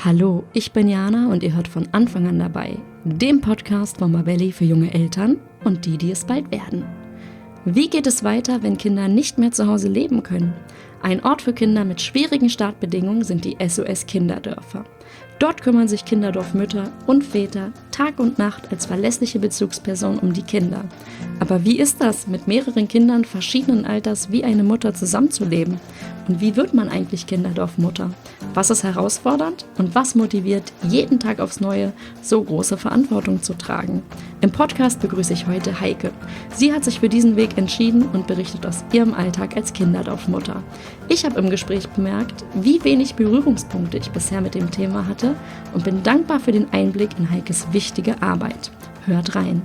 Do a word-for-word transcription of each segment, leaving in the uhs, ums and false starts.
Hallo, ich bin Jana und ihr hört von Anfang an dabei, dem Podcast von Mabelli für junge Eltern und die, die es bald werden. Wie geht es weiter, wenn Kinder nicht mehr zu Hause leben können? Ein Ort für Kinder mit schwierigen Startbedingungen sind die S O S-Kinderdörfer. Dort kümmern sich Kinderdorfmütter und Väter Tag und Nacht als verlässliche Bezugsperson um die Kinder. Aber wie ist das, mit mehreren Kindern verschiedenen Alters wie eine Mutter zusammenzuleben? Und wie wird man eigentlich Kinderdorfmutter? Was ist herausfordernd und was motiviert, jeden Tag aufs Neue so große Verantwortung zu tragen? Im Podcast begrüße ich heute Heike. Sie hat sich für diesen Weg entschieden und berichtet aus ihrem Alltag als Kinderdorfmutter. Ich habe im Gespräch bemerkt, wie wenig Berührungspunkte ich bisher mit dem Thema hatte und bin dankbar für den Einblick in Heikes wichtige Arbeit. Hört rein!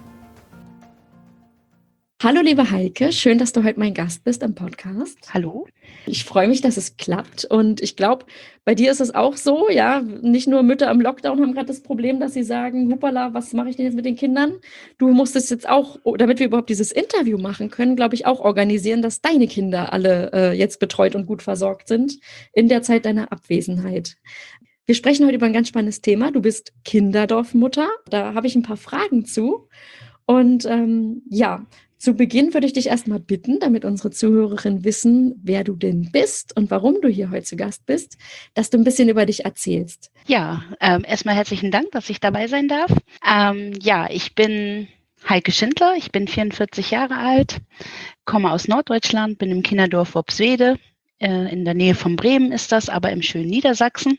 Hallo liebe Heike, schön, dass du heute mein Gast bist im Podcast. Hallo. Ich freue mich, dass es klappt und ich glaube, bei dir ist es auch so, ja, nicht nur Mütter im Lockdown haben gerade das Problem, dass sie sagen, hupala, was mache ich denn jetzt mit den Kindern? Du musstest jetzt auch, damit wir überhaupt dieses Interview machen können, glaube ich, auch organisieren, dass deine Kinder alle äh, jetzt betreut und gut versorgt sind in der Zeit deiner Abwesenheit. Wir sprechen heute über ein ganz spannendes Thema. Du bist Kinderdorfmutter, da habe ich ein paar Fragen zu und ähm, ja, zu Beginn würde ich dich erstmal bitten, damit unsere Zuhörerinnen wissen, wer du denn bist und warum du hier heute zu Gast bist, dass du ein bisschen über dich erzählst. Ja, ähm, erstmal herzlichen Dank, dass ich dabei sein darf. Ähm, ja, ich bin Heike Schindler, ich bin vierundvierzig Jahre alt, komme aus Norddeutschland, bin im Kinderdorf Worpswede, äh, in der Nähe von Bremen ist das, aber im schönen Niedersachsen.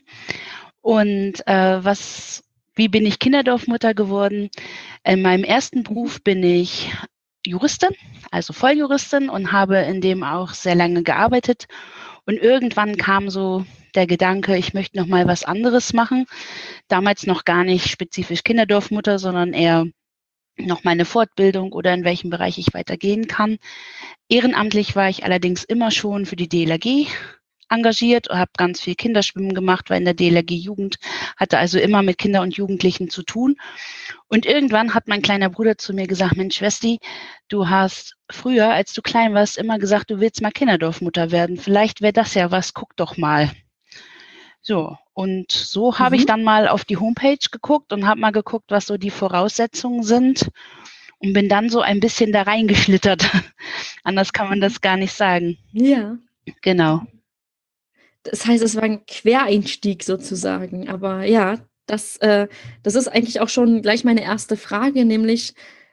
Und äh, was, wie bin ich Kinderdorfmutter geworden? In meinem ersten Beruf bin ich Juristin, also Volljuristin und habe in dem auch sehr lange gearbeitet. Und irgendwann kam so der Gedanke, ich möchte noch mal was anderes machen. Damals noch gar nicht spezifisch Kinderdorfmutter, sondern eher noch mal eine Fortbildung oder in welchem Bereich ich weitergehen kann. Ehrenamtlich war ich allerdings immer schon für die D L R G engagiert, habe ganz viel Kinderschwimmen gemacht, war in der D L R G-Jugend, hatte also immer mit Kindern und Jugendlichen zu tun. Und irgendwann hat mein kleiner Bruder zu mir gesagt, Mensch, Schwesti, du hast früher, als du klein warst, immer gesagt, du willst mal Kinderdorfmutter werden. Vielleicht wäre das ja was, guck doch mal. So, und so mhm. habe ich dann mal auf die Homepage geguckt und habe mal geguckt, was so die Voraussetzungen sind und bin dann so ein bisschen da reingeschlittert. Anders kann man das gar nicht sagen. Ja. Genau. Das heißt, es war ein Quereinstieg sozusagen. Aber ja, das, äh, das ist eigentlich auch schon gleich meine erste Frage, nämlich,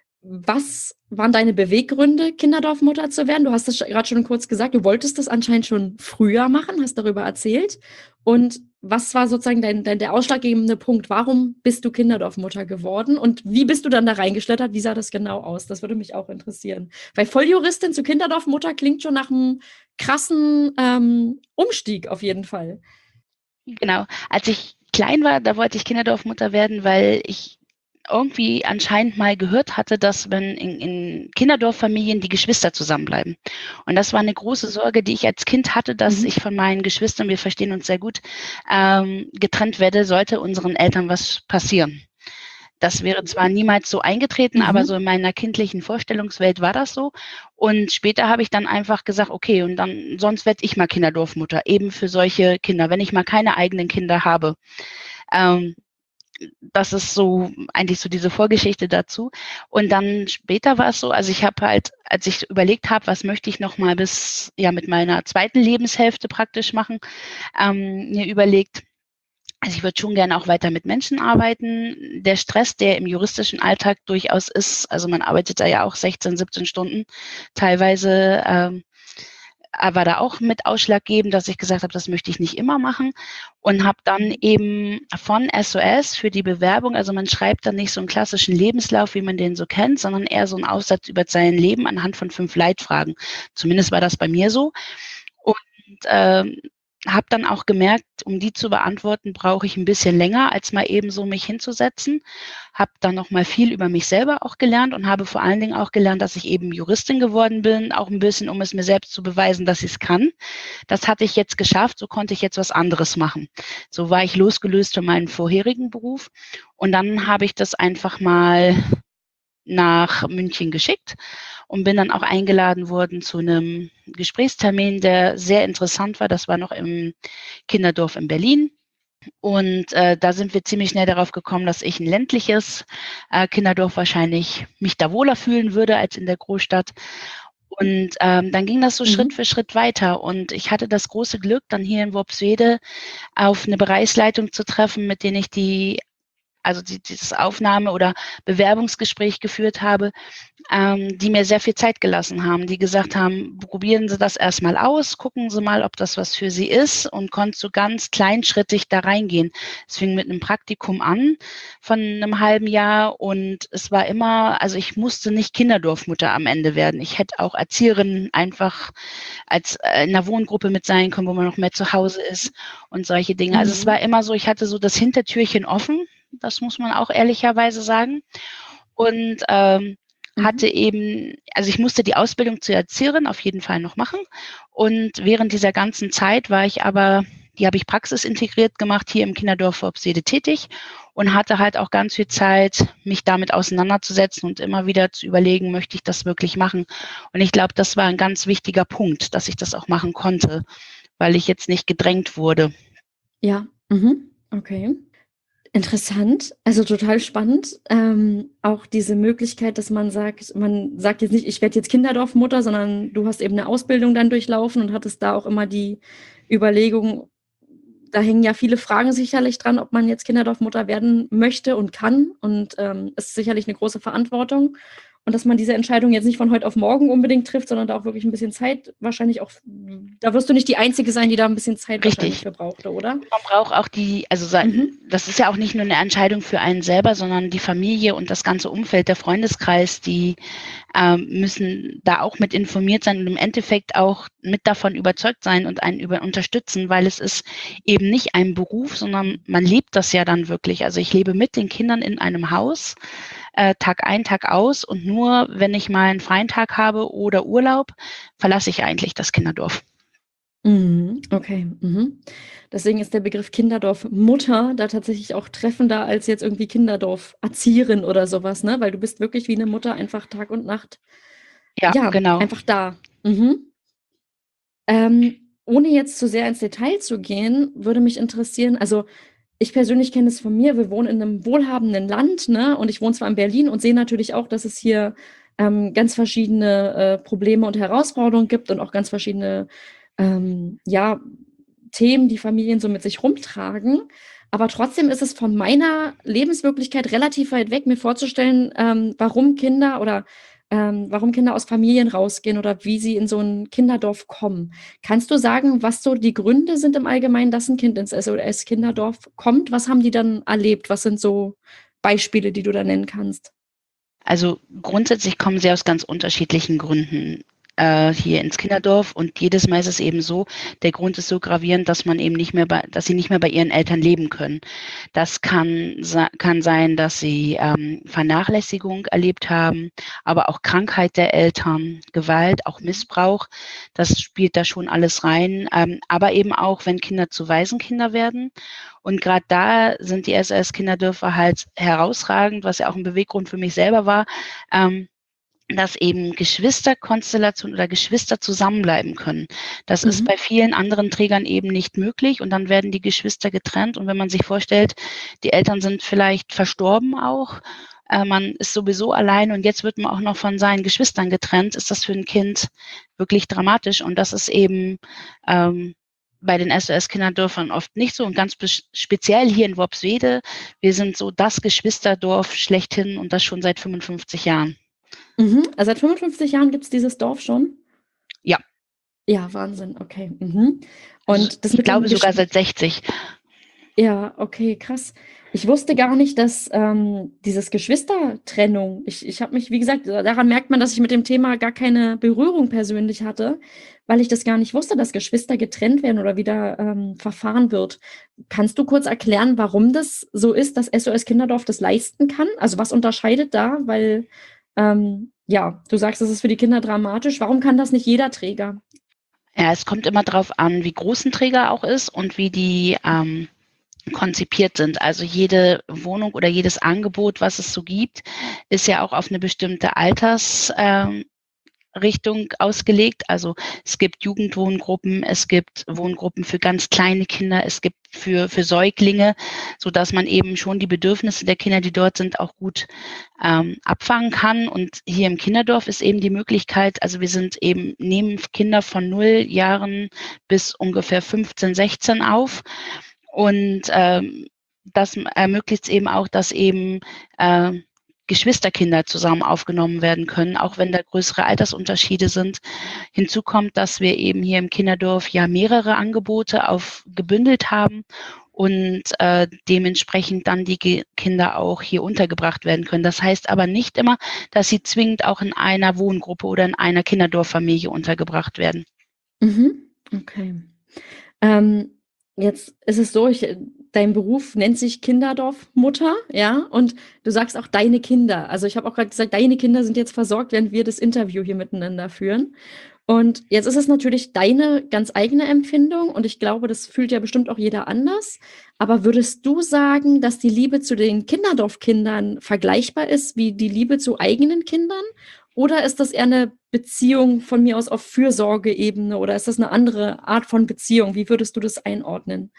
was waren deine Beweggründe, Kinderdorfmutter zu werden? Du hast das gerade schon kurz gesagt, du wolltest das anscheinend schon früher machen, hast darüber erzählt. Und was war sozusagen dein, dein, der ausschlaggebende Punkt? Warum bist du Kinderdorfmutter geworden? Und wie bist du dann da reingeschlittert? Wie sah das genau aus? Das würde mich auch interessieren. Weil Volljuristin zu Kinderdorfmutter klingt schon nach einem krassen ähm, Umstieg auf jeden Fall. Genau. Als ich klein war, da wollte ich Kinderdorfmutter werden, weil ich irgendwie anscheinend mal gehört hatte, dass wenn in, in Kinderdorffamilien die Geschwister zusammenbleiben. Und das war eine große Sorge, die ich als Kind hatte, dass mhm. ich von meinen Geschwistern, wir verstehen uns sehr gut, ähm, getrennt werde, sollte unseren Eltern was passieren. Das wäre zwar niemals so eingetreten, mhm. aber so in meiner kindlichen Vorstellungswelt war das so. Und später habe ich dann einfach gesagt, okay, und dann sonst werde ich mal Kinderdorfmutter, eben für solche Kinder, wenn ich mal keine eigenen Kinder habe. Ähm, das ist so eigentlich so diese Vorgeschichte dazu. Und dann später war es so, also ich habe halt, als ich überlegt habe, was möchte ich noch mal bis, ja, mit meiner zweiten Lebenshälfte praktisch machen, ähm, mir überlegt, also ich würde schon gerne auch weiter mit Menschen arbeiten. Der Stress, der im juristischen Alltag durchaus ist, also man arbeitet da ja auch sechzehn, siebzehn Stunden teilweise, ähm, war da auch mit ausschlaggebend, dass ich gesagt habe, das möchte ich nicht immer machen und habe dann eben von S O S für die Bewerbung, also man schreibt dann nicht so einen klassischen Lebenslauf, wie man den so kennt, sondern eher so einen Aufsatz über sein Leben anhand von fünf Leitfragen. Zumindest war das bei mir so. Und ähm, habe dann auch gemerkt, um die zu beantworten, brauche ich ein bisschen länger, als mal eben so mich hinzusetzen. Habe dann noch mal viel über mich selber auch gelernt und habe vor allen Dingen auch gelernt, dass ich eben Juristin geworden bin, auch ein bisschen, um es mir selbst zu beweisen, dass ich es kann. Das hatte ich jetzt geschafft, so konnte ich jetzt was anderes machen. So war ich losgelöst von meinem vorherigen Beruf und dann habe ich das einfach mal nach München geschickt und bin dann auch eingeladen worden zu einem Gesprächstermin, der sehr interessant war. Das war noch im Kinderdorf in Berlin. Und äh, da sind wir ziemlich schnell darauf gekommen, dass ich ein ländliches äh, Kinderdorf wahrscheinlich mich da wohler fühlen würde als in der Großstadt. Und ähm, dann ging das so Schritt Mhm. für Schritt weiter. Und ich hatte das große Glück, dann hier in Worpswede auf eine Bereichsleitung zu treffen, mit denen ich die also die, dieses Aufnahme- oder Bewerbungsgespräch geführt habe, ähm, die mir sehr viel Zeit gelassen haben, die gesagt haben, probieren Sie das erstmal aus, gucken Sie mal, ob das was für Sie ist und konnte so ganz kleinschrittig da reingehen. Es fing mit einem Praktikum an von einem halben Jahr und es war immer, also ich musste nicht Kinderdorfmutter am Ende werden. Ich hätte auch Erzieherin einfach als äh, in einer Wohngruppe mit sein können, wo man noch mehr zu Hause ist und solche Dinge. Also es war Mhm. immer so, ich hatte so das Hintertürchen offen, das muss man auch ehrlicherweise sagen. Und ähm, hatte Mhm. eben, also ich musste die Ausbildung zur Erzieherin auf jeden Fall noch machen. Und während dieser ganzen Zeit war ich aber, die habe ich praxisintegriert gemacht, hier im Kinderdorf Worpswede tätig und hatte halt auch ganz viel Zeit, mich damit auseinanderzusetzen und immer wieder zu überlegen, möchte ich das wirklich machen? Und ich glaube, das war ein ganz wichtiger Punkt, dass ich das auch machen konnte, weil ich jetzt nicht gedrängt wurde. Ja. Mhm. Okay. Interessant, also total spannend. Ähm, auch diese Möglichkeit, dass man sagt, man sagt jetzt nicht, ich werde jetzt Kinderdorfmutter, sondern du hast eben eine Ausbildung dann durchlaufen und hattest da auch immer die Überlegung, da hängen ja viele Fragen sicherlich dran, ob man jetzt Kinderdorfmutter werden möchte und kann. Und ähm, es ist sicherlich eine große Verantwortung. Und dass man diese Entscheidung jetzt nicht von heute auf morgen unbedingt trifft, sondern da auch wirklich ein bisschen Zeit wahrscheinlich auch, da wirst du nicht die Einzige sein, die da ein bisschen Zeit wahrscheinlich Richtig. für brauchte, oder? Man braucht auch die, also Mhm. das ist ja auch nicht nur eine Entscheidung für einen selber, sondern die Familie und das ganze Umfeld, der Freundeskreis, die ähm, müssen da auch mit informiert sein und im Endeffekt auch mit davon überzeugt sein und einen über unterstützen, weil es ist eben nicht ein Beruf, sondern man lebt das ja dann wirklich. Also ich lebe mit den Kindern in einem Haus, äh, Tag ein, Tag aus und nur wenn ich mal einen freien Tag habe oder Urlaub, verlasse ich eigentlich das Kinderdorf. Mhm, okay. Mhm. Deswegen ist der Begriff Kinderdorf-Mutter da tatsächlich auch treffender als jetzt irgendwie Kinderdorf-Erzieherin oder sowas, ne? Weil du bist wirklich wie eine Mutter einfach Tag und Nacht, Ja, ja, genau. einfach da. Mhm. Ähm, ohne jetzt zu sehr ins Detail zu gehen, würde mich interessieren, also ich persönlich kenne es von mir, wir wohnen in einem wohlhabenden Land, ne? Und ich wohne zwar in Berlin und sehe natürlich auch, dass es hier ähm, ganz verschiedene äh, Probleme und Herausforderungen gibt und auch ganz verschiedene ähm, ja, Themen, die Familien so mit sich rumtragen. Aber trotzdem ist es von meiner Lebenswirklichkeit relativ weit weg, mir vorzustellen, ähm, warum Kinder oder ähm, warum Kinder aus Familien rausgehen oder wie sie in so ein Kinderdorf kommen. Kannst du sagen, was so die Gründe sind im Allgemeinen, dass ein Kind ins S O S-Kinderdorf kommt? Was haben die dann erlebt? Was sind so Beispiele, die du da nennen kannst? Also grundsätzlich kommen sie aus ganz unterschiedlichen Gründen äh, hier ins Kinderdorf und jedes Mal ist es eben so, der Grund ist so gravierend, dass man eben nicht mehr bei, dass sie nicht mehr bei ihren Eltern leben können. Das kann, kann sein, dass sie ähm, Vernachlässigung erlebt haben, aber auch Krankheit der Eltern, Gewalt, auch Missbrauch, das spielt da schon alles rein. Ähm, aber eben auch, wenn Kinder zu Waisenkinder werden. Und gerade da sind die S O S-Kinderdörfer halt herausragend, was ja auch ein Beweggrund für mich selber war, ähm, dass eben Geschwisterkonstellationen oder Geschwister zusammenbleiben können. Das ist bei Mhm. vielen anderen Trägern eben nicht möglich und dann werden die Geschwister getrennt. Und wenn man sich vorstellt, die Eltern sind vielleicht verstorben auch, äh, man ist sowieso allein und jetzt wird man auch noch von seinen Geschwistern getrennt, ist das für ein Kind wirklich dramatisch. Und das ist eben ähm, bei den S O S-Kinderdörfern oft nicht so und ganz speziell hier in Worpswede. Wir sind so das Geschwisterdorf schlechthin und das schon seit fünfundfünfzig Jahren. Mhm. Also seit fünfundfünfzig Jahren gibt es dieses Dorf schon? Ja, Ja, Wahnsinn, okay. Mhm. also Und das ich mit den glaube sogar Geschw seit sechzig. Ja, okay, krass. Ich wusste gar nicht, dass ähm, dieses Geschwistertrennung, ich, ich habe mich, wie gesagt, daran merkt man, dass ich mit dem Thema gar keine Berührung persönlich hatte, weil ich das gar nicht wusste, dass Geschwister getrennt werden oder wieder ähm, verfahren wird. Kannst du kurz erklären, warum das so ist, dass S O S Kinderdorf das leisten kann? Also was unterscheidet da? Weil, ähm, ja, du sagst, das ist für die Kinder dramatisch. Warum kann das nicht jeder Träger? Ja, es kommt immer darauf an, wie groß ein Träger auch ist und wie die ähm, konzipiert sind. Also jede Wohnung oder jedes Angebot, was es so gibt, ist ja auch auf eine bestimmte Alters, ähm, Richtung ausgelegt. Also es gibt Jugendwohngruppen, es gibt Wohngruppen für ganz kleine Kinder, es gibt für, für Säuglinge, sodass man eben schon die Bedürfnisse der Kinder, die dort sind, auch gut ähm, abfangen kann. Und hier im Kinderdorf ist eben die Möglichkeit, also wir sind eben, nehmen Kinder von null Jahren bis ungefähr fünfzehn, sechzehn auf. Und ähm, das ermöglicht es eben auch, dass eben äh, Geschwisterkinder zusammen aufgenommen werden können, auch wenn da größere Altersunterschiede sind. Hinzu kommt, dass wir eben hier im Kinderdorf ja mehrere Angebote auf gebündelt haben und äh, dementsprechend dann die Ge- Kinder auch hier untergebracht werden können. Das heißt aber nicht immer, dass sie zwingend auch in einer Wohngruppe oder in einer Kinderdorffamilie untergebracht werden. Mhm. Okay. Ähm, jetzt ist es so, ich, dein Beruf nennt sich Kinderdorfmutter, ja, und du sagst auch deine Kinder. Also ich habe auch gerade gesagt, deine Kinder sind jetzt versorgt, während wir das Interview hier miteinander führen. Und jetzt ist es natürlich deine ganz eigene Empfindung und ich glaube, das fühlt ja bestimmt auch jeder anders. Aber würdest du sagen, dass die Liebe zu den Kinderdorfkindern vergleichbar ist wie die Liebe zu eigenen Kindern? Oder ist das eher eine Beziehung von mir aus auf Fürsorgeebene oder ist das eine andere Art von Beziehung? Wie würdest du das einordnen?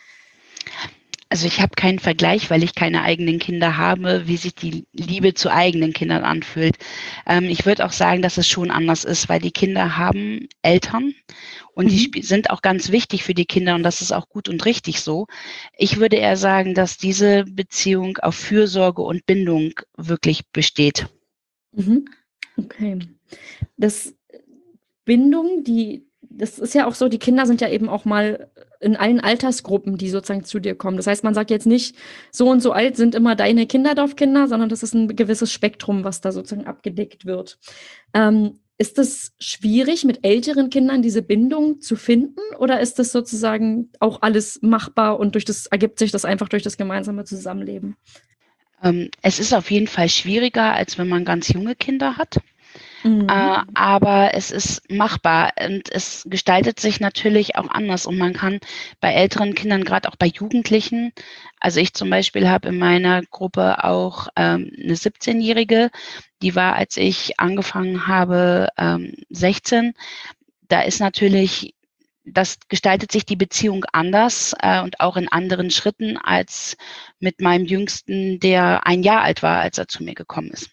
Also ich habe keinen Vergleich, weil ich keine eigenen Kinder habe, wie sich die Liebe zu eigenen Kindern anfühlt. Ähm, ich würde auch sagen, dass es schon anders ist, weil die Kinder haben Eltern und die Mhm. sp- sind auch ganz wichtig für die Kinder und das ist auch gut und richtig so. Ich würde eher sagen, dass diese Beziehung auf Fürsorge und Bindung wirklich besteht. Mhm. Okay. Das Bindung, die, das ist ja auch so, die Kinder sind ja eben auch mal in allen Altersgruppen, die sozusagen zu dir kommen. Das heißt, man sagt jetzt nicht, so und so alt sind immer deine Kinderdorfkinder, sondern das ist ein gewisses Spektrum, was da sozusagen abgedeckt wird. Ähm, ist es schwierig, mit älteren Kindern diese Bindung zu finden oder ist das sozusagen auch alles machbar und durch das ergibt sich das einfach durch das gemeinsame Zusammenleben? Ähm, es ist auf jeden Fall schwieriger, als wenn man ganz junge Kinder hat. Äh, Mhm. aber es ist machbar und es gestaltet sich natürlich auch anders und man kann bei älteren Kindern, gerade auch bei Jugendlichen, also ich zum Beispiel habe in meiner Gruppe auch ähm, eine siebzehnjährige, die war, als ich angefangen habe, ähm, sechzehn. Da ist natürlich, das gestaltet sich die Beziehung anders äh, und auch in anderen Schritten als mit meinem Jüngsten, der ein Jahr alt war, als er zu mir gekommen ist.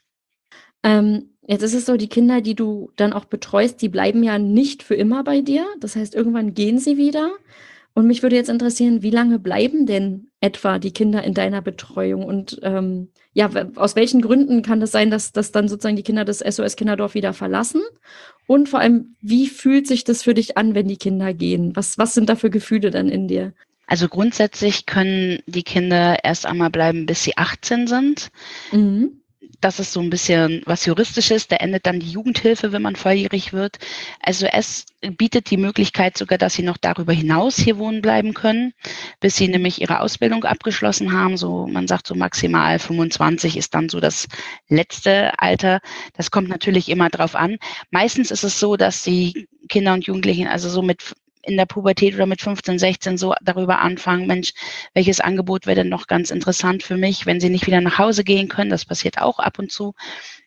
Ähm, jetzt ist es so, die Kinder, die du dann auch betreust, die bleiben ja nicht für immer bei dir. Das heißt, irgendwann gehen sie wieder. Und mich würde jetzt interessieren, wie lange bleiben denn etwa die Kinder in deiner Betreuung? Und ähm, ja, w- aus welchen Gründen kann das sein, dass, dass dann sozusagen die Kinder das S O S Kinderdorf wieder verlassen? Und vor allem, wie fühlt sich das für dich an, wenn die Kinder gehen? Was, was sind da für Gefühle dann in dir? Also grundsätzlich können die Kinder erst einmal bleiben, bis sie achtzehn sind. Mhm. Das ist so ein bisschen was Juristisches. Da endet dann die Jugendhilfe, wenn man volljährig wird. Also es bietet die Möglichkeit sogar, dass sie noch darüber hinaus hier wohnen bleiben können, bis sie nämlich ihre Ausbildung abgeschlossen haben. So, man sagt so maximal fünfundzwanzig ist dann so das letzte Alter. Das kommt natürlich immer drauf an. Meistens ist es so, dass die Kinder und Jugendlichen also so mit in der Pubertät oder mit fünfzehn, sechzehn so darüber anfangen, Mensch, welches Angebot wäre denn noch ganz interessant für mich, wenn sie nicht wieder nach Hause gehen können. Das passiert auch ab und zu.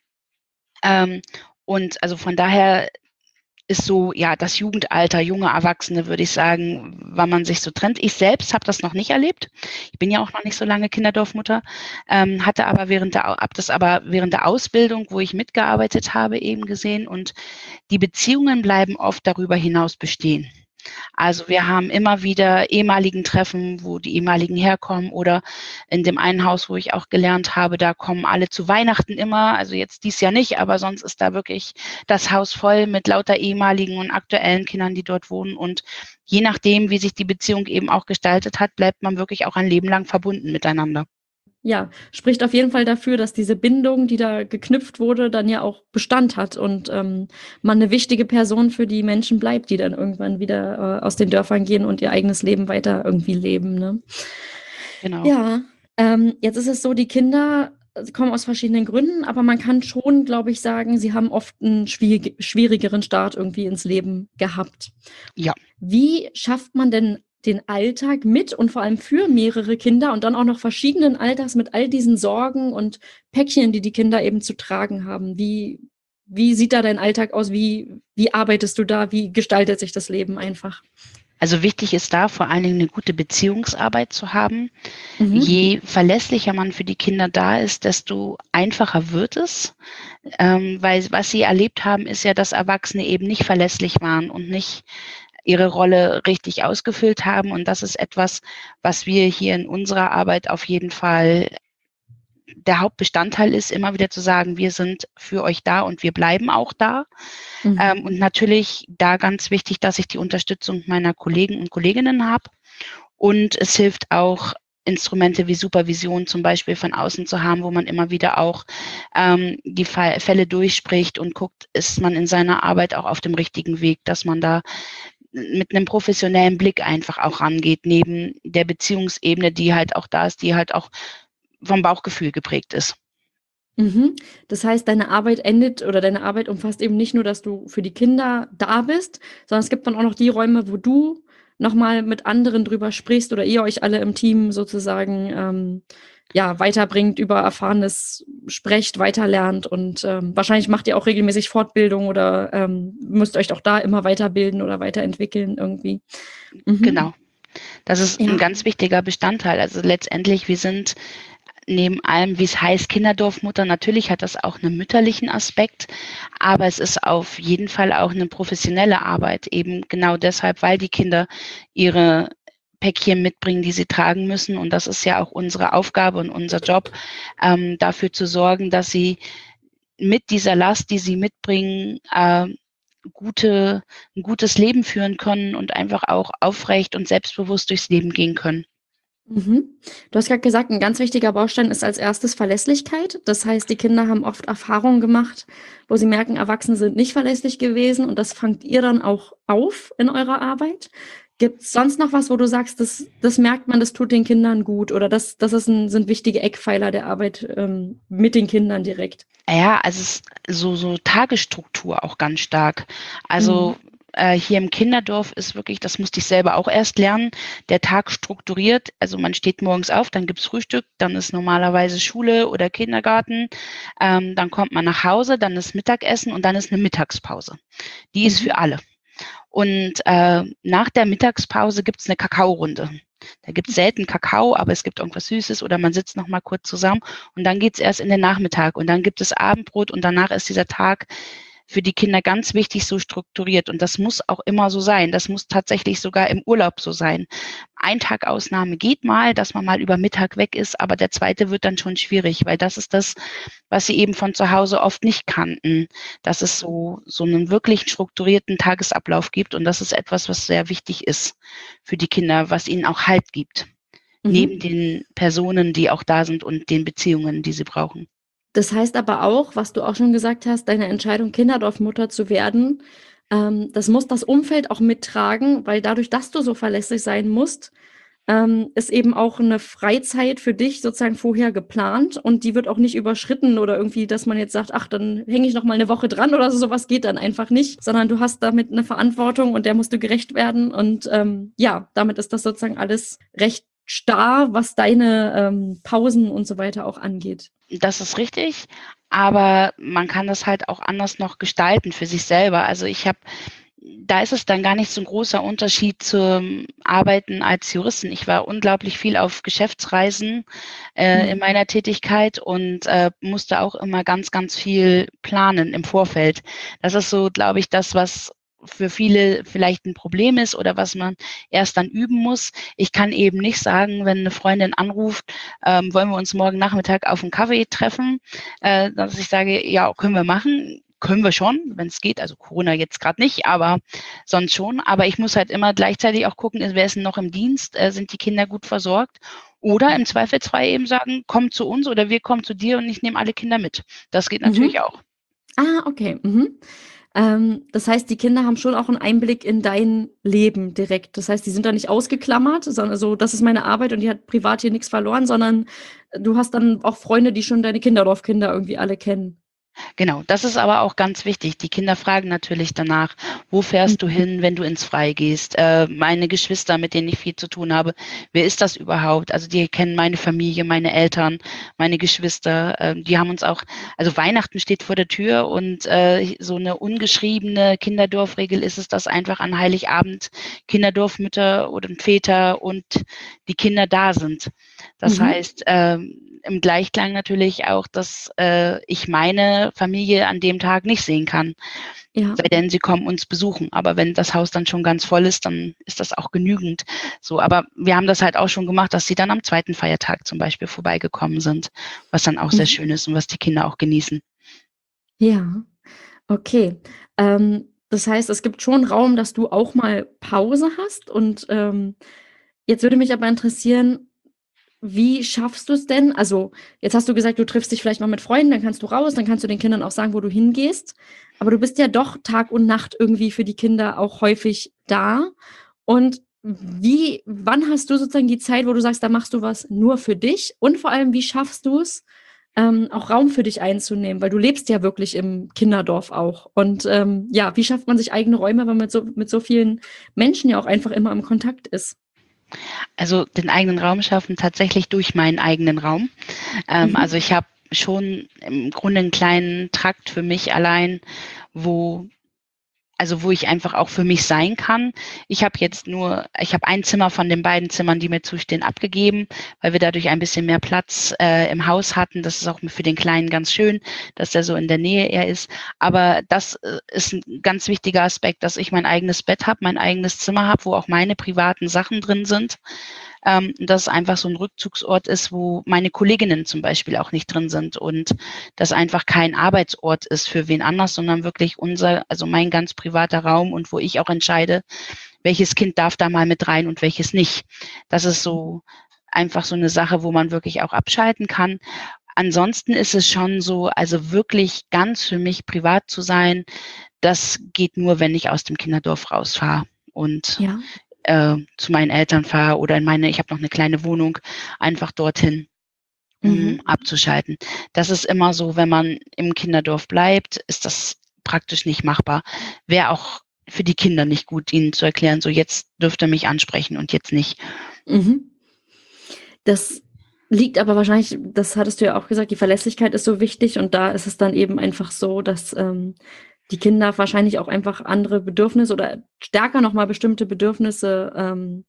Ähm, und also von daher ist so, ja, das Jugendalter, junge Erwachsene, würde ich sagen, wann man sich so trennt. Ich selbst habe das noch nicht erlebt. Ich bin ja auch noch nicht so lange Kinderdorfmutter, ähm, hatte aber während der, hab das aber während der Ausbildung, wo ich mitgearbeitet habe, eben gesehen und die Beziehungen bleiben oft darüber hinaus bestehen. Also wir haben immer wieder ehemaligen Treffen, wo die ehemaligen herkommen oder in dem einen Haus, wo ich auch gelernt habe, da kommen alle zu Weihnachten immer, also jetzt dies Jahr nicht, aber sonst ist da wirklich das Haus voll mit lauter ehemaligen und aktuellen Kindern, die dort wohnen und je nachdem, wie sich die Beziehung eben auch gestaltet hat, bleibt man wirklich auch ein Leben lang verbunden miteinander. Ja, spricht auf jeden Fall dafür, dass diese Bindung, die da geknüpft wurde, dann ja auch Bestand hat und ähm, man eine wichtige Person für die Menschen bleibt, die dann irgendwann wieder äh, aus den Dörfern gehen und ihr eigenes Leben weiter irgendwie leben. Ne? Genau. Ja, ähm, jetzt ist es so, die Kinder äh, kommen aus verschiedenen Gründen, aber man kann schon, glaube ich, sagen, sie haben oft einen schwierig, schwierigeren Start irgendwie ins Leben gehabt. Ja. Wie schafft man denn den Alltag mit und vor allem für mehrere Kinder und dann auch noch verschiedenen Alters mit all diesen Sorgen und Päckchen, die die Kinder eben zu tragen haben? Wie, wie sieht da dein Alltag aus? Wie, wie arbeitest du da? Wie gestaltet sich das Leben einfach? Also wichtig ist da vor allen Dingen eine gute Beziehungsarbeit zu haben. Mhm. Je verlässlicher man für die Kinder da ist, desto einfacher wird es. Ähm, weil was sie erlebt haben, ist ja, dass Erwachsene eben nicht verlässlich waren und nicht ihre Rolle richtig ausgefüllt haben. Und das ist etwas, was wir hier in unserer Arbeit auf jeden Fall der Hauptbestandteil ist, immer wieder zu sagen, wir sind für euch da und wir bleiben auch da. Mhm. Ähm, und natürlich da ganz wichtig, dass ich die Unterstützung meiner Kollegen und Kolleginnen habe. Und es hilft auch, Instrumente wie Supervision zum Beispiel von außen zu haben, wo man immer wieder auch ähm, die Fall, Fälle durchspricht und guckt, ist man in seiner Arbeit auch auf dem richtigen Weg, dass man da mit einem professionellen Blick einfach auch rangeht, neben der Beziehungsebene, die halt auch da ist, die halt auch vom Bauchgefühl geprägt ist. Mhm. Das heißt, deine Arbeit endet oder deine Arbeit umfasst eben nicht nur, dass du für die Kinder da bist, sondern es gibt dann auch noch die Räume, wo du nochmal mit anderen drüber sprichst oder ihr euch alle im Team sozusagen ähm, ja, weiterbringt, über Erfahrenes sprecht, weiterlernt und ähm, wahrscheinlich macht ihr auch regelmäßig Fortbildung oder ähm, müsst euch auch da immer weiterbilden oder weiterentwickeln irgendwie. Mhm. Genau. Das ist ein Ja. ganz wichtiger Bestandteil. Also letztendlich, wir sind neben allem, wie es heißt, Kinderdorfmutter, natürlich hat das auch einen mütterlichen Aspekt, aber es ist auf jeden Fall auch eine professionelle Arbeit, eben genau deshalb, weil die Kinder ihre Päckchen mitbringen, die sie tragen müssen. Und das ist ja auch unsere Aufgabe und unser Job, ähm, dafür zu sorgen, dass sie mit dieser Last, die sie mitbringen, äh, gute, ein gutes Leben führen können und einfach auch aufrecht und selbstbewusst durchs Leben gehen können. Mhm. Du hast gerade gesagt, ein ganz wichtiger Baustein ist als erstes Verlässlichkeit. Das heißt, die Kinder haben oft Erfahrungen gemacht, wo sie merken, Erwachsene sind nicht verlässlich gewesen und das fangt ihr dann auch auf in eurer Arbeit. Gibt es sonst noch was, wo du sagst, das, das merkt man, das tut den Kindern gut oder das, das ist ein, sind wichtige Eckpfeiler der Arbeit ähm, mit den Kindern direkt? Ja, also es ist so, so Tagesstruktur auch ganz stark. Also Mhm. äh, hier im Kinderdorf ist wirklich, das musste ich selber auch erst lernen, der Tag strukturiert. Also man steht morgens auf, dann gibt's Frühstück, dann ist normalerweise Schule oder Kindergarten, ähm, dann kommt man nach Hause, dann ist Mittagessen und dann ist eine Mittagspause. Die ist für Mhm. alle. Und äh, nach der Mittagspause gibt's eine Kakaorunde. Da gibt's selten Kakao, aber es gibt irgendwas Süßes oder man sitzt noch mal kurz zusammen und dann geht's erst in den Nachmittag und dann gibt es Abendbrot und danach ist dieser Tag für die Kinder ganz wichtig so strukturiert und das muss auch immer so sein. Das muss tatsächlich sogar im Urlaub so sein. Ein Tag Ausnahme geht mal, dass man mal über Mittag weg ist, aber der zweite wird dann schon schwierig, weil das ist das, was sie eben von zu Hause oft nicht kannten, dass es so, so einen wirklich strukturierten Tagesablauf gibt und das ist etwas, was sehr wichtig ist für die Kinder, was ihnen auch Halt gibt, neben Mhm. den Personen, die auch da sind und den Beziehungen, die sie brauchen. Das heißt aber auch, was du auch schon gesagt hast, deine Entscheidung, Kinderdorfmutter zu werden, ähm, das muss das Umfeld auch mittragen, weil dadurch, dass du so verlässlich sein musst, ähm, ist eben auch eine Freizeit für dich sozusagen vorher geplant und die wird auch nicht überschritten oder irgendwie, dass man jetzt sagt, ach, dann hänge ich noch mal eine Woche dran oder so, sowas geht dann einfach nicht, sondern du hast damit eine Verantwortung und der musst du gerecht werden und ähm, ja, damit ist das sozusagen alles recht starr, was deine ähm, Pausen und so weiter auch angeht. Das ist richtig, aber man kann das halt auch anders noch gestalten für sich selber. Also ich habe da ist es dann gar nicht so ein großer Unterschied zum Arbeiten als Juristin. Ich war unglaublich viel auf Geschäftsreisen äh, in Mhm. meiner Tätigkeit und äh, musste auch immer ganz, ganz viel planen im Vorfeld. Das ist so, glaube ich, das, was für viele vielleicht ein Problem ist oder was man erst dann üben muss. Ich kann eben nicht sagen, wenn eine Freundin anruft, ähm, wollen wir uns morgen Nachmittag auf einen Kaffee treffen, äh, dass ich sage, ja, können wir machen. Können wir schon, wenn es geht. Also Corona jetzt gerade nicht, aber sonst schon. Aber ich muss halt immer gleichzeitig auch gucken, wer ist denn noch im Dienst? Äh, sind die Kinder gut versorgt? Oder im Zweifelsfall eben sagen, komm zu uns oder wir kommen zu dir und ich nehme alle Kinder mit. Das geht natürlich Mhm. auch. Ah, okay. Mhm. Ähm, das heißt, die Kinder haben schon auch einen Einblick in dein Leben direkt. Das heißt, die sind da nicht ausgeklammert, sondern so, das ist meine Arbeit und die hat privat hier nichts verloren, sondern du hast dann auch Freunde, die schon deine Kinderdorfkinder irgendwie alle kennen. Genau, das ist aber auch ganz wichtig. Die Kinder fragen natürlich danach: „Wo fährst du Mhm. hin, wenn du ins Freie gehst?“ Äh, meine Geschwister, mit denen ich viel zu tun habe, wer ist das überhaupt? Also, die kennen meine Familie, meine Eltern, meine Geschwister. Ähm, die haben uns auch also, Weihnachten steht vor der Tür und, äh, so eine ungeschriebene Kinderdorfregel ist es, dass einfach an Heiligabend Kinderdorfmütter oder Väter und die Kinder da sind. Das Mhm. heißt, ähm, im Gleichklang natürlich auch, dass, äh, ich meine Familie an dem Tag nicht sehen kann, Ja. sei denn, sie kommen uns besuchen. Aber wenn das Haus dann schon ganz voll ist, dann ist das auch genügend. So, aber wir haben das halt auch schon gemacht, dass sie dann am zweiten Feiertag zum Beispiel vorbeigekommen sind, was dann auch sehr Mhm. schön ist und was die Kinder auch genießen. Ja, okay. Ähm, das heißt, es gibt schon Raum, dass du auch mal Pause hast und, ähm, jetzt würde mich aber interessieren, wie schaffst du's denn? Also, jetzt hast du gesagt, du triffst dich vielleicht mal mit Freunden, dann kannst du raus, dann kannst du den Kindern auch sagen, wo du hingehst. Aber du bist ja doch Tag und Nacht irgendwie für die Kinder auch häufig da. Und wie wann hast du sozusagen die Zeit, wo du sagst, da machst du was nur für dich? Und vor allem, wie schaffst du's, ähm, auch Raum für dich einzunehmen? Weil du lebst ja wirklich im Kinderdorf auch. Und, ähm, ja, wie schafft man sich eigene Räume, wenn man mit so mit so vielen Menschen ja auch einfach immer im Kontakt ist? Also, den eigenen Raum schaffen tatsächlich durch meinen eigenen Raum. Ähm, Mhm. also, ich habe schon im Grunde 'n kleinen Trakt für mich allein, wo also, wo ich einfach auch für mich sein kann. Ich habe jetzt nur ich habe ein Zimmer von den beiden Zimmern, die mir zustehen, abgegeben, weil wir dadurch ein bisschen mehr Platz, äh, im Haus hatten. Das ist auch für den Kleinen ganz schön, dass der so in der Nähe eher ist. Aber das, äh, ist 'n ganz wichtiger Aspekt, dass ich mein eigenes Bett habe, mein eigenes Zimmer habe, wo auch meine privaten Sachen drin sind. Ähm, dass es einfach so 'n Rückzugsort ist, wo meine Kolleginnen zum Beispiel auch nicht drin sind und das einfach kein Arbeitsort ist für wen anders, sondern wirklich unser also, mein ganz privater Raum und wo ich auch entscheide, welches Kind darf da mal mit rein und welches nicht. Das ist so einfach so 'ne Sache, wo man wirklich auch abschalten kann. Ansonsten ist es schon so also, wirklich ganz für mich privat zu sein, das geht nur, wenn ich aus dem Kinderdorf rausfahre und, Ja. äh, zu meinen Eltern fahre oder in meine ich habe noch 'ne kleine Wohnung, einfach dorthin, um Mhm. abzuschalten. Das ist immer so, wenn man im Kinderdorf bleibt, ist das praktisch nicht machbar. Wäre auch für die Kinder nicht gut, ihnen zu erklären: „So, jetzt dürft ihr mich ansprechen und jetzt nicht.“ Mhm. Das liegt aber wahrscheinlich das hattest du ja auch gesagt, die Verlässlichkeit ist so wichtig und da ist es dann eben einfach so, dass, ähm, die Kinder wahrscheinlich auch einfach andere Bedürfnisse oder stärker noch mal bestimmte Bedürfnisse, ähm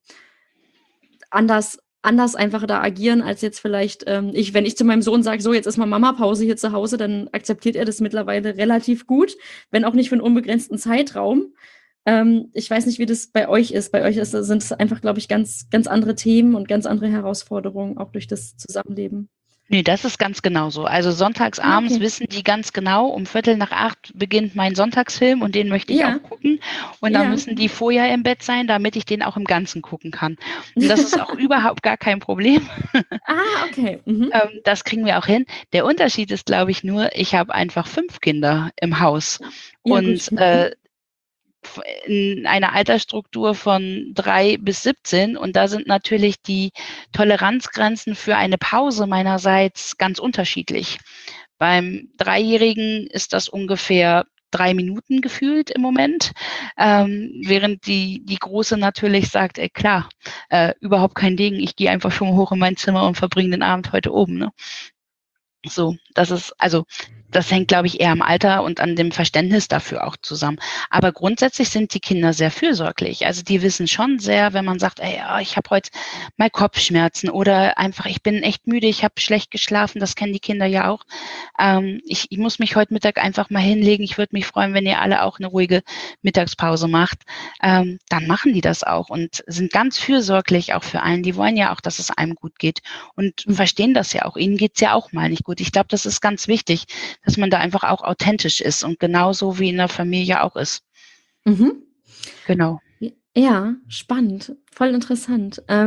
anders anders einfach da agieren als jetzt vielleicht, ähm, ich. Wenn ich zu meinem Sohn sage: „So, jetzt ist mal Mama-Pause hier zu Hause“, dann akzeptiert er das mittlerweile relativ gut, wenn auch nicht für 'n unbegrenzten Zeitraum. Ähm, ich weiß nicht, wie das bei euch ist. Bei euch ist sind es einfach, glaube ich, ganz ganz andere Themen und ganz andere Herausforderungen, auch durch das Zusammenleben. Ne, das ist ganz genauso. Also, sonntags Ah, abends okay. wissen die ganz genau, um Viertel nach acht beginnt mein Sonntagsfilm und den möchte ich auch Ja. gucken. Und dann Ja. müssen die vorher im Bett sein, damit ich den auch im Ganzen gucken kann. Und das ist auch überhaupt gar kein Problem. Ah, okay. Mhm. Ähm, das kriegen wir auch hin. Der Unterschied ist, glaube ich, nur, ich habe einfach fünf Kinder im Haus Ja, gut. und, Mhm. äh, f in einer Altersstruktur von drei bis siebzehn und da sind natürlich die Toleranzgrenzen für eine Pause meinerseits ganz unterschiedlich. Beim Dreijährigen ist das ungefähr drei Minuten gefühlt im Moment, ähm, während die die Große natürlich sagt: „Ey, klar, äh, überhaupt kein Ding. Ich gehe einfach schon hoch in mein Zimmer und verbringe den Abend heute oben“, ne? So, das ist also, das hängt, glaube ich, eher am Alter und an dem Verständnis dafür auch zusammen. Aber grundsätzlich sind die Kinder sehr fürsorglich. Also, die wissen schon sehr, wenn man sagt: „Ey, ah, ich habe heute mal Kopfschmerzen“ oder einfach: „Ich bin echt müde, ich habe schlecht geschlafen“, das kennen die Kinder ja auch. Ähm, „Ich ich muss mich heute Mittag einfach mal hinlegen. Ich würde mich freuen, wenn ihr alle auch 'ne ruhige Mittagspause macht.“ Ähm, dann machen die das auch und sind ganz fürsorglich auch für einen. Die wollen ja auch, dass es einem gut geht und Mhm. verstehen das ja auch. Ihnen geht's ja auch mal nicht gut. Ich glaube, das ist ganz wichtig, dass man da einfach auch authentisch ist und genauso wie in der Familie auch ist. Mhm. Genau. J ja, spannend, voll interessant. Ähm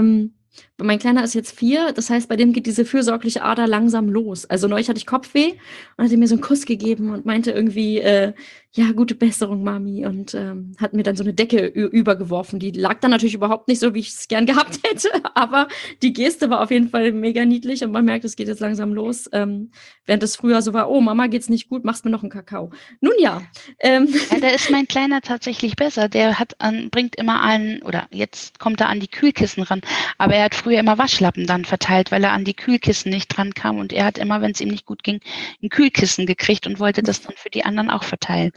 Mein Kleiner ist jetzt vier, das heißt, bei dem geht diese fürsorgliche Ader langsam los. Also neulich hatte ich Kopfweh und hat mir so einen Kuss gegeben und meinte irgendwie, äh, ja, gute Besserung, Mami. Und ähm, hat mir dann so eine Decke übergeworfen. Die lag dann natürlich überhaupt nicht so, wie ich es gern gehabt hätte. Aber die Geste war auf jeden Fall mega niedlich und man merkt, es geht jetzt langsam los. Ähm, während es früher so war, oh, Mama geht's nicht gut, machst mir noch einen Kakao. Nun ja. Ähm. Ja, da ist mein Kleiner tatsächlich besser. Der hat an, bringt immer einen, oder jetzt kommt er an die Kühlkissen ran, aber er hat früher immer Waschlappen dann verteilt, weil er an die Kühlkissen nicht dran kam und er hat immer, wenn es ihm nicht gut ging, ein Kühlkissen gekriegt und wollte das dann für die anderen auch verteilen.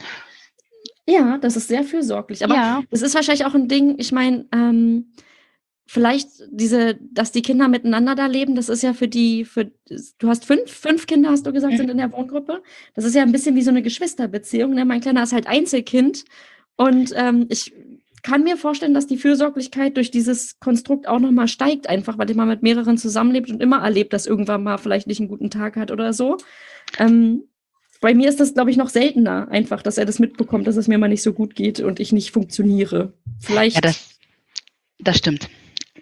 Ja, das ist sehr fürsorglich. Aber ja. Das ist wahrscheinlich auch ein Ding, ich meine, ähm, vielleicht diese, dass die Kinder miteinander da leben, das ist ja für die, für, du hast fünf, fünf Kinder, hast du gesagt, mhm. sind in der Wohngruppe. Das ist ja ein bisschen wie so eine Geschwisterbeziehung. Ne? Mein Kleiner ist halt Einzelkind und ähm, ich kann mir vorstellen, dass die Fürsorglichkeit durch dieses Konstrukt auch nochmal steigt, einfach weil man mit mehreren zusammenlebt und immer erlebt, dass irgendwann mal vielleicht nicht einen guten Tag hat oder so. Ähm, bei mir ist das, glaube ich, noch seltener, einfach, dass er das mitbekommt, dass es mir mal nicht so gut geht und ich nicht funktioniere. Vielleicht. Ja, das, das stimmt.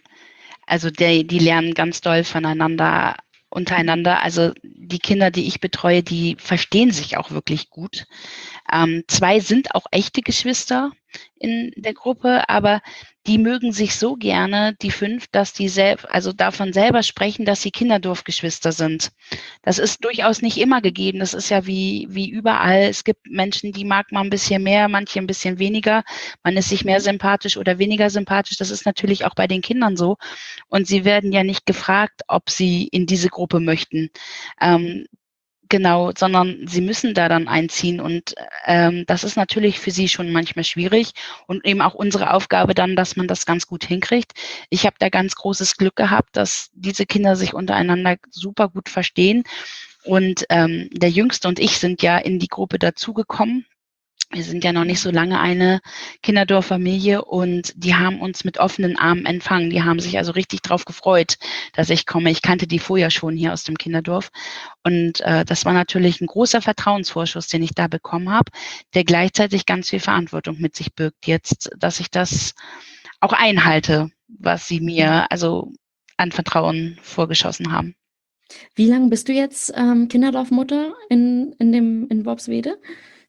Also der, die lernen ganz doll voneinander, untereinander. Also die Kinder, die ich betreue, die verstehen sich auch wirklich gut. Ähm, zwei sind auch echte Geschwister in der Gruppe, aber die mögen sich so gerne, die fünf, dass die selb, also davon selber sprechen, dass sie Kinderdorfgeschwister sind. Das ist durchaus nicht immer gegeben. Das ist ja wie, wie überall. Es gibt Menschen, die mag man ein bisschen mehr, manche ein bisschen weniger. Man ist sich mehr sympathisch oder weniger sympathisch. Das ist natürlich auch bei den Kindern so. Und sie werden ja nicht gefragt, ob sie in diese Gruppe möchten. Ähm, Genau, sondern sie müssen da dann einziehen und ähm, das ist natürlich für sie schon manchmal schwierig und eben auch unsere Aufgabe dann, dass man das ganz gut hinkriegt. Ich habe da ganz großes Glück gehabt, dass diese Kinder sich untereinander super gut verstehen und ähm, der Jüngste und ich sind ja in die Gruppe dazugekommen. Wir sind ja noch nicht so lange eine Kinderdorffamilie und die haben uns mit offenen Armen empfangen. Die haben sich also richtig drauf gefreut, dass ich komme. Ich kannte die vorher schon hier aus dem Kinderdorf. Und äh, das war natürlich ein großer Vertrauensvorschuss, den ich da bekommen habe, der gleichzeitig ganz viel Verantwortung mit sich birgt jetzt, dass ich das auch einhalte, was sie mir also an Vertrauen vorgeschossen haben. Wie lange bist du jetzt ähm, Kinderdorfmutter in, in, dem, in Worpswede?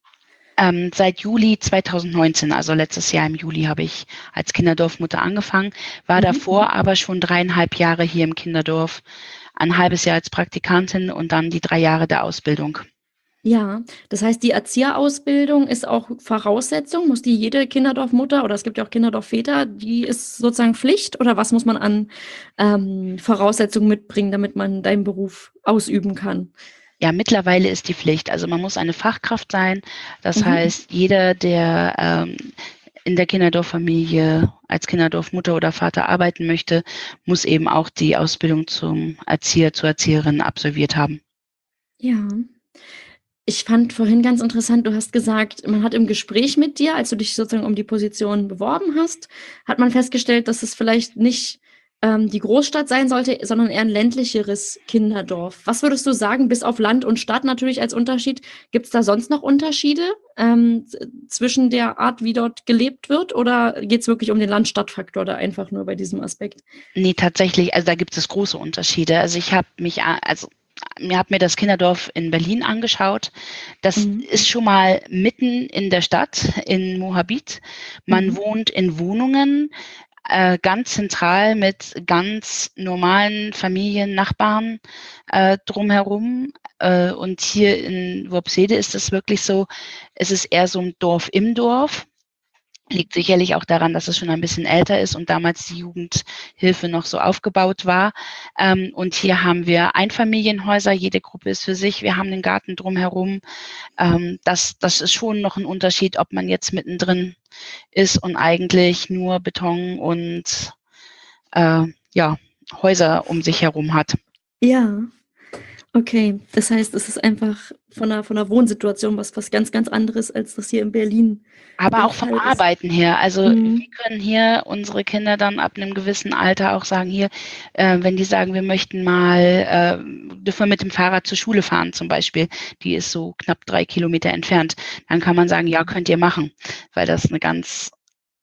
Ähm, seit Juli zweitausendneunzehn, also letztes Jahr im Juli, habe ich als Kinderdorfmutter angefangen, war mhm. davor aber schon dreieinhalb Jahre hier im Kinderdorf, ein halbes Jahr als Praktikantin und dann die drei Jahre der Ausbildung. Ja, das heißt, die Erzieherausbildung ist auch Voraussetzung, muss die jede Kinderdorfmutter oder es gibt ja auch Kinderdorfväter, die ist sozusagen Pflicht oder was muss man an ähm, Voraussetzungen mitbringen, damit man deinen Beruf ausüben kann? Ja, mittlerweile ist die Pflicht. Also man muss eine Fachkraft sein. Das mhm. heißt, jeder, der ähm, in der Kinderdorffamilie als Kinderdorfmutter oder Vater arbeiten möchte, muss eben auch die Ausbildung zum Erzieher, zur Erzieherin absolviert haben. Ja. Ich fand vorhin ganz interessant, du hast gesagt, man hat im Gespräch mit dir, als du dich sozusagen um die Position beworben hast, hat man festgestellt, dass es vielleicht nicht ähm, die Großstadt sein sollte, sondern eher ein ländlicheres Kinderdorf. Was würdest du sagen, bis auf Land und Stadt natürlich als Unterschied? Gibt es da sonst noch Unterschiede ähm, zwischen der Art, wie dort gelebt wird? Oder geht es wirklich um den Land-Stadt-Faktor da einfach nur bei diesem Aspekt? Nee, tatsächlich, also da gibt es große Unterschiede. Also ich habe mich, also mir habe mir das Kinderdorf in Berlin angeschaut. Das mhm. ist schon mal mitten in der Stadt, in Moabit. Man mhm. wohnt in Wohnungen, äh, ganz zentral mit ganz normalen Familien, Nachbarn äh, drumherum. Äh, und hier in Worpswede ist es wirklich so, es ist eher so ein Dorf im Dorf. Liegt sicherlich auch daran, dass es schon ein bisschen älter ist und damals die Jugendhilfe noch so aufgebaut war. Ähm, und hier haben wir Einfamilienhäuser, jede Gruppe ist für sich. Wir haben den Garten drumherum. Ähm, das, das ist schon noch ein Unterschied, ob man jetzt mittendrin ist und eigentlich nur Beton und äh, ja, Häuser um sich herum hat. Ja. Okay, das heißt, es ist einfach von der, von der Wohnsituation was, was ganz, ganz anderes, als das hier in Berlin. Aber auch vom Arbeiten her. Also mhm. wir können hier unsere Kinder dann ab einem gewissen Alter auch sagen, hier, äh, wenn die sagen, wir möchten mal, äh, dürfen wir mit dem Fahrrad zur Schule fahren zum Beispiel, die ist so knapp drei Kilometer entfernt, dann kann man sagen, ja, könnt ihr machen, weil das eine ganz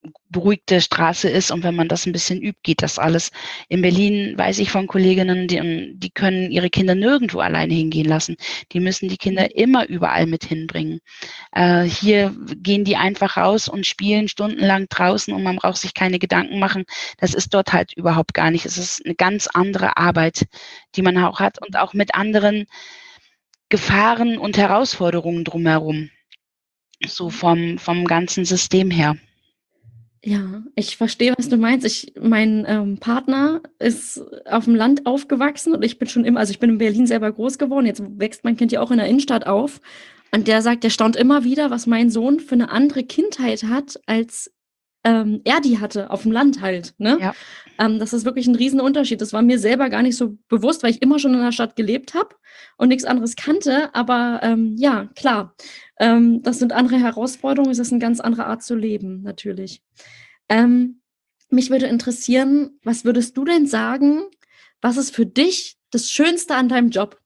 beruhigte Straße ist und wenn man das ein bisschen übt, geht das alles. In Berlin weiß ich von Kolleginnen, die, die können ihre Kinder nirgendwo alleine hingehen lassen. Die müssen die Kinder immer überall mit hinbringen. Äh, hier gehen die einfach raus und spielen stundenlang draußen und man braucht sich keine Gedanken machen. Das ist dort halt überhaupt gar nicht. Es ist eine ganz andere Arbeit, die man auch hat und auch mit anderen Gefahren und Herausforderungen drumherum. So vom, vom ganzen System her. Ja, ich verstehe, was du meinst. Ich, mein ähm, Partner ist auf dem Land aufgewachsen und ich bin schon immer, also ich bin in Berlin selber groß geworden. Jetzt wächst mein Kind ja auch in der Innenstadt auf. Und der sagt, der staunt immer wieder, was mein Sohn für eine andere Kindheit hat, als ähm, er die hatte, auf dem Land halt. Ne? Ja. Ähm, das ist wirklich ein Riesenunterschied. Das war mir selber gar nicht so bewusst, weil ich immer schon in der Stadt gelebt habe und nichts anderes kannte. Aber ähm, ja, klar, ähm, das sind andere Herausforderungen. Es ist eine ganz andere Art zu leben, natürlich. Ähm, mich würde interessieren, was würdest du denn sagen, was ist für dich das Schönste an deinem Job?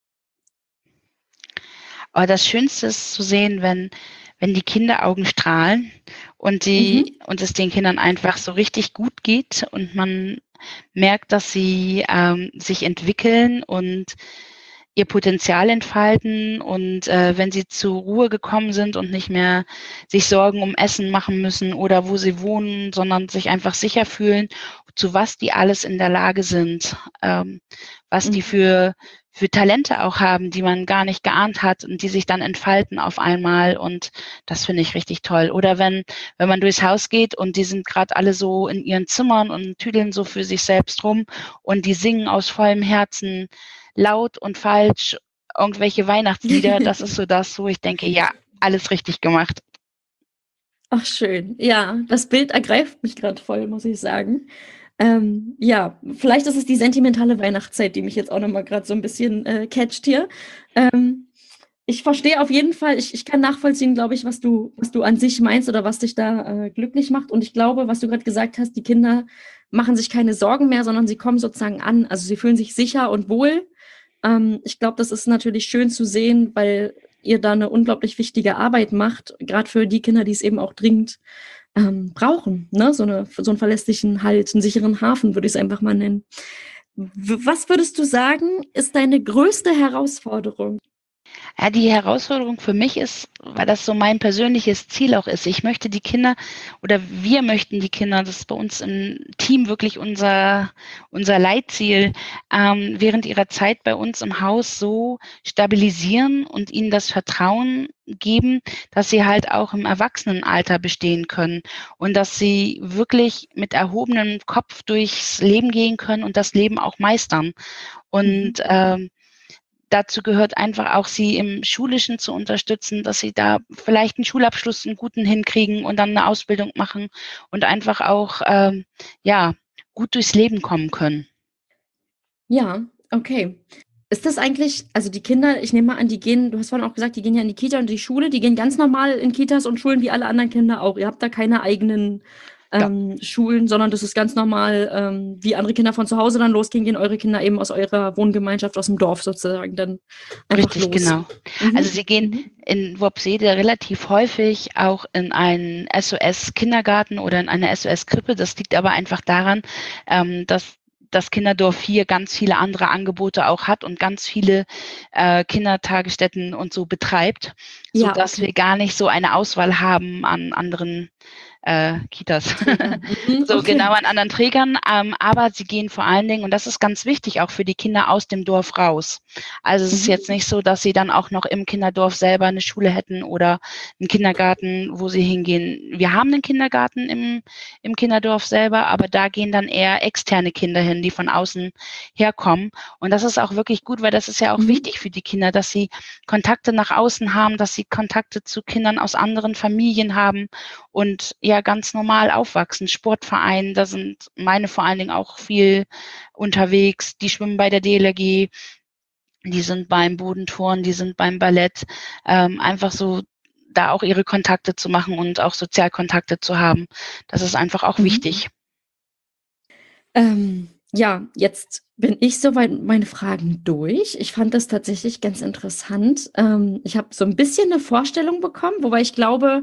Aber das Schönste ist zu sehen, wenn, wenn die Kinderaugen strahlen und die, Mhm. und es den Kindern einfach so richtig gut geht und man merkt, dass sie ähm, sich entwickeln und ihr Potenzial entfalten und äh, wenn sie zur Ruhe gekommen sind und nicht mehr sich Sorgen um Essen machen müssen oder wo sie wohnen, sondern sich einfach sicher fühlen, zu was die alles in der Lage sind, ähm, was die Mhm. für für Talente auch haben, die man gar nicht geahnt hat und die sich dann entfalten auf einmal und das finde ich richtig toll. Oder wenn wenn man durchs Haus geht und die sind gerade alle so in ihren Zimmern und tüdeln so für sich selbst rum und die singen aus vollem Herzen laut und falsch irgendwelche Weihnachtslieder, das ist so das, wo ich denke, ja, alles richtig gemacht. Ach schön. Ja, das Bild ergreift mich gerade voll, muss ich sagen. Ähm, ja, vielleicht ist es die sentimentale Weihnachtszeit, die mich jetzt auch noch mal grad so ein bisschen, äh, catcht hier. Ähm, ich verstehe auf jeden Fall ich ich kann nachvollziehen, glaube ich, was du was du an sich meinst oder was dich da, äh, glücklich macht. Und ich glaube, was du gerade gesagt hast, die Kinder machen sich keine Sorgen mehr, sondern sie kommen sozusagen an. Also, sie fühlen sich sicher und wohl. Ähm, ich glaube, das ist natürlich schön zu sehen, weil ihr da eine unglaublich wichtige Arbeit macht, gerade für die Kinder, die es eben auch dringend ähm, brauchen, ne? So, eine, so einen verlässlichen Halt, einen sicheren Hafen, würde ich es einfach mal nennen. W was würdest du sagen, ist deine größte Herausforderung? Ja, die Herausforderung für mich ist, weil das so mein persönliches Ziel auch ist. Ich möchte die Kinder oder wir möchten die Kinder, das ist bei uns im Team wirklich unser, unser Leitziel, ähm, während ihrer Zeit bei uns im Haus so stabilisieren und ihnen das Vertrauen geben, dass sie halt auch im Erwachsenenalter bestehen können und dass sie wirklich mit erhobenem Kopf durchs Leben gehen können und das Leben auch meistern. Und Mhm. ähm, dazu gehört einfach auch, sie im Schulischen zu unterstützen, dass sie da vielleicht einen Schulabschluss, einen guten hinkriegen und dann eine Ausbildung machen und einfach auch, ähm, ja, gut durchs Leben kommen können. Ja, okay. Ist das eigentlich, also die Kinder, ich nehme mal an, die gehen, du hast vorhin auch gesagt, die gehen ja in die Kita und die Schule, die gehen ganz normal in Kitas und Schulen wie alle anderen Kinder auch. Ihr habt da keine eigenen Ja, ähm, Schulen, sondern das ist ganz normal, ähm, wie andere Kinder von zu Hause dann losgehen, gehen eure Kinder eben aus eurer Wohngemeinschaft, aus dem Dorf sozusagen dann einfach richtig, los. genau. Also, Mhm. sie gehen Mhm. in Worpswede relativ häufig auch in einen S O S-Kindergarten oder in eine S O S-Krippe. Das liegt aber einfach daran, ähm, dass das Kinderdorf hier ganz viele andere Angebote auch hat und ganz viele äh, Kindertagesstätten und so betreibt, Ja, sodass wir okay. gar nicht so eine Auswahl haben an anderen äh, Kitas. Träger. Mhm. So genau Okay. an anderen Trägern, ähm, aber sie gehen vor allen Dingen, und das ist ganz wichtig, auch für die Kinder aus dem Dorf raus. Also es ist jetzt Mhm. nicht so, dass sie dann auch noch im Kinderdorf selber eine Schule hätten oder einen Kindergarten, wo sie hingehen. Wir haben einen Kindergarten im, im Kinderdorf selber, aber da gehen dann eher externe Kinder hin, die von außen herkommen. Und das ist auch wirklich gut, weil das ist ja auch Mhm. wichtig für die Kinder, dass sie Kontakte nach außen haben, dass sie Kontakte zu Kindern aus anderen Familien haben und ja ganz normal aufwachsen. Sportverein, da sind meine vor allen Dingen auch viel unterwegs. Die schwimmen bei der D L R G, die sind beim Bodentouren, die sind beim Ballett. Ähm, einfach so da auch ihre Kontakte zu machen und auch Sozialkontakte zu haben. Das ist einfach auch Mhm. wichtig. Ähm, ja, jetzt bin ich soweit mit meinen Fragen durch. Ich fand das tatsächlich ganz interessant. Ähm, ich habe so ein bisschen eine Vorstellung bekommen, wobei ich glaube,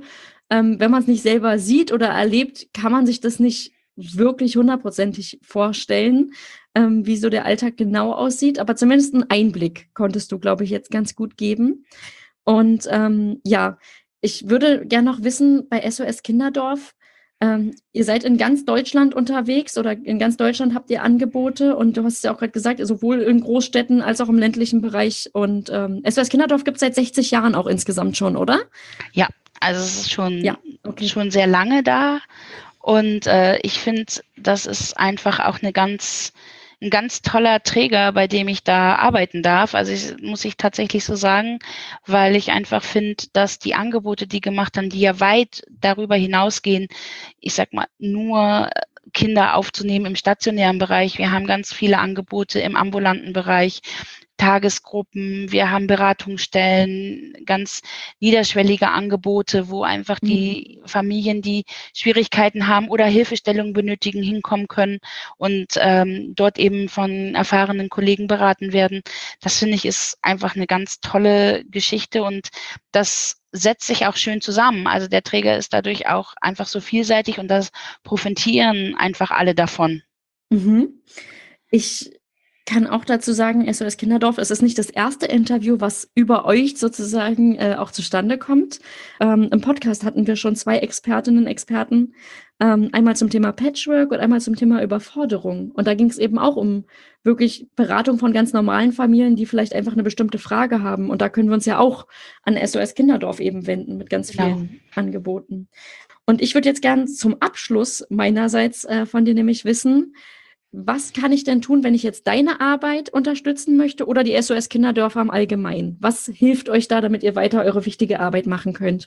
ähm, wenn man es nicht selber sieht oder erlebt, kann man sich das nicht wirklich hundertprozentig vorstellen, ähm, wie so der Alltag genau aussieht. Aber zumindest einen Einblick konntest du, glaube ich, jetzt ganz gut geben. Und ähm, ja, ich würde gerne noch wissen, bei S O S Kinderdorf, ähm, ihr seid in ganz Deutschland unterwegs oder in ganz Deutschland habt ihr Angebote und du hast es ja auch gerade gesagt, sowohl in Großstädten als auch im ländlichen Bereich. Und ähm, S O S Kinderdorf gibt es seit sechzig Jahren auch insgesamt schon, oder? Ja, also es ist schon, Ja, okay. schon sehr lange da. Und äh, ich finde, das ist einfach auch eine ganz, ein ganz toller Träger, bei dem ich da arbeiten darf. Also ich, muss ich tatsächlich so sagen, weil ich einfach finde, dass die Angebote, die gemacht haben, die ja weit darüber hinausgehen, ich sag mal, nur Kinder aufzunehmen im stationären Bereich. Wir haben ganz viele Angebote im ambulanten Bereich, Tagesgruppen, wir haben Beratungsstellen, ganz niederschwellige Angebote, wo einfach die Familien, die Schwierigkeiten haben oder Hilfestellung benötigen, hinkommen können und ähm, dort eben von erfahrenen Kollegen beraten werden. Das finde ich ist einfach eine ganz tolle Geschichte und das setzt sich auch schön zusammen. Also der Träger ist dadurch auch einfach so vielseitig und das profitieren einfach alle davon. Mhm. Ich kann auch dazu sagen, S O S Kinderdorf, es ist nicht das erste Interview, was über euch sozusagen äh, auch zustande kommt. Ähm, im Podcast hatten wir schon zwei Expertinnen, Experten, ähm, einmal zum Thema Patchwork und einmal zum Thema Überforderung. Und da ging es eben auch um wirklich Beratung von ganz normalen Familien, die vielleicht einfach eine bestimmte Frage haben. Und da können wir uns ja auch an S O S Kinderdorf eben wenden mit ganz Genau. vielen Angeboten. Und ich würde jetzt gern zum Abschluss meinerseits äh, von dir nämlich wissen, was kann ich denn tun, wenn ich jetzt deine Arbeit unterstützen möchte oder die S O S Kinderdörfer im Allgemeinen? Was hilft euch da, damit ihr weiter eure wichtige Arbeit machen könnt?